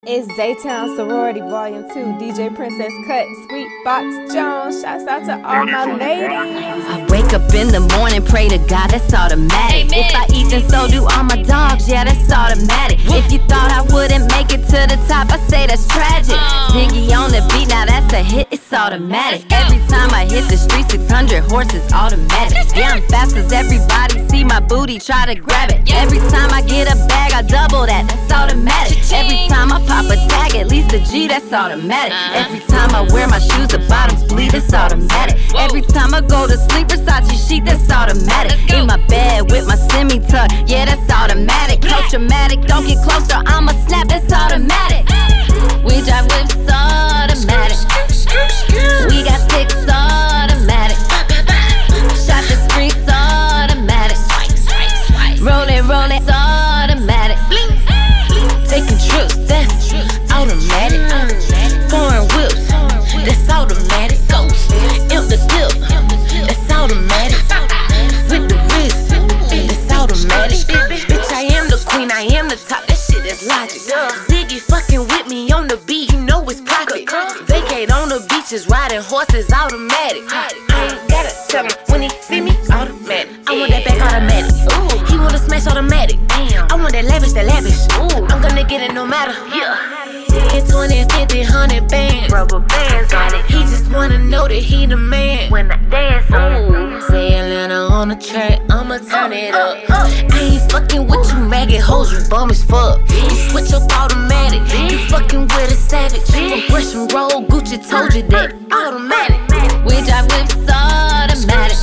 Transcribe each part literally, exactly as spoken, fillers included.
It's Zaytown Sorority Volume two, D J Princess Cut, Sweet Box Jones. Shouts out to all my ladies. I wake up in the morning, pray to God, that's automatic. Amen. If I eat, then so do all my dogs, yeah, that's automatic. If you thought I wouldn't make it to the top, I say that's tragic. Ziggy on the beat, now that's a hit, it's automatic. Every time I hit the street, six hundred horses automatic. Yeah, I'm fast cause everybody see my booty, try to grab it. Every time I get a bag, I double that, that's automatic. Every time I pop a tag, at least a G, that's automatic. Every time I wear my shoes, the bottoms bleed, it's automatic. Every time I go to sleep, Versace sheet, that's automatic. In my bed with my semi-tuck, yeah, that's automatic. Coach-o-matic, don't get closer, I'ma snap, that's automatic. We drive whips automatic. We got six automatic. Shot the streets automatic. Rollin', rollin', automatic. Taking trips, that's automatic. Foreign whips, that's automatic. Ghost, imp the clip, that's automatic. With the wrist, that's automatic. Bitch, I am the queen, I am the top. That shit is logic. Ziggy fucking with me on the beat, you know it's profit. Vacate on the beaches, riding horses, automatic. I ain't gotta tell him when he see me, automatic. I want that back automatic. He wanna smash automatic. I want that lavish, that lavish. I'm gonna get it no matter. Yeah. twenty, fifty, one hundred bands. Rubber bands on it. He just wanna know that he the man. When I dance on it. Say Atlanta on the track, I'ma turn it up. I ain't fucking with you maggot hoes, you bum as fuck. You switch up automatic. You fucking with a savage. Compression roll, Gucci told you that. Automatic. We drive whips automatic.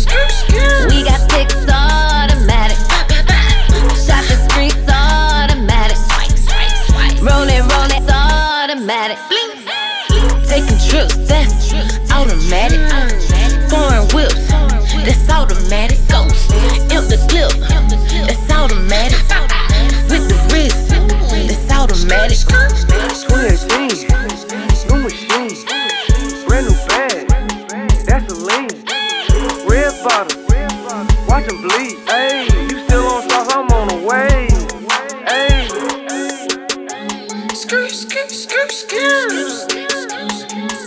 We got six automatic. Shot the streets automatic. Rollin', rollin', automatic. Taking trips, that's automatic. Foreign whips, that's automatic. Ghost, imp the clip, that's automatic. With the wrist, that's automatic. twenty eighteen, new machine, brand new bag, that's a lean. Red bottom, watch them bleed. Ayy, you still on sauce, I'm on the way. Ayy. Skirt, skirt, skirt, skirt.